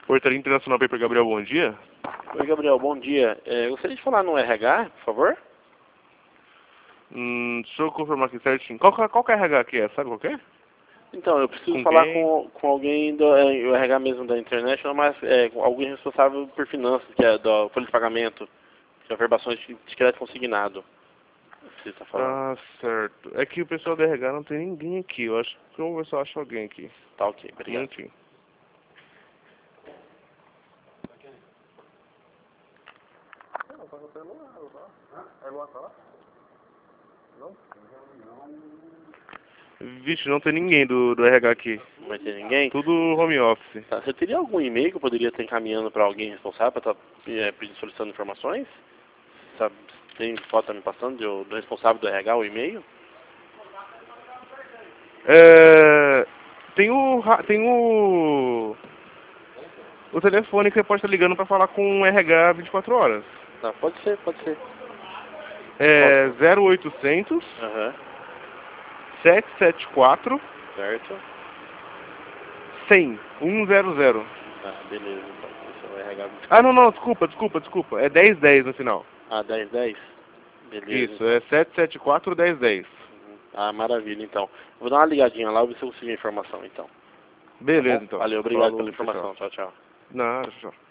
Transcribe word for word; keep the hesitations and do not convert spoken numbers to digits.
Portaria Internacional Paper Gabriel, bom dia. Oi, Gabriel, bom dia. É, eu gostaria de falar no R H, por favor. Hum, deixa eu confirmar aqui certinho. Qual, qual que é a R H que é? Sabe qual que é? Então, eu preciso Com falar quem? com, com alguém do é, o R H mesmo da International, mas é, com alguém responsável por finanças, que é da folha de pagamento, que é verbações de, de crédito consignado. Você está falando. Ah, certo. É que o pessoal do R H não tem ninguém aqui. Eu acho que eu vou ver se eu acho alguém aqui. Tá ok, Um obrigado. minutinho. Vixe, não tem ninguém do, do R H aqui. Não vai ter ninguém? Tudo home office. Tá, você teria algum e-mail que eu poderia estar encaminhando para alguém responsável para estar é, pedindo- solicitando informações? Sabe, tem foto me passando do, do responsável do R H, o e-mail? É, tem o ra- tem o o telefone que você pode estar ligando para falar com o R H vinte e quatro horas. Tá, pode ser, pode ser. É zero oitocentos, Aham, sete sete quatro, certo. cem, cem. Ah, beleza, então. Esse é o R H vinte e Ah, quatro. não, não, desculpa, desculpa, desculpa. É dez dez no final. Ah, dez dez? Beleza, Isso, então. é sete sete quatro, dez dez. Uhum. Ah, maravilha, então. Vou dar uma ligadinha lá, ver se eu consigo a informação, então. Tá bom? Beleza, então. Valeu, obrigado pela Falou, tchau, tchau. informação. Tchau, tchau. Não, tchau.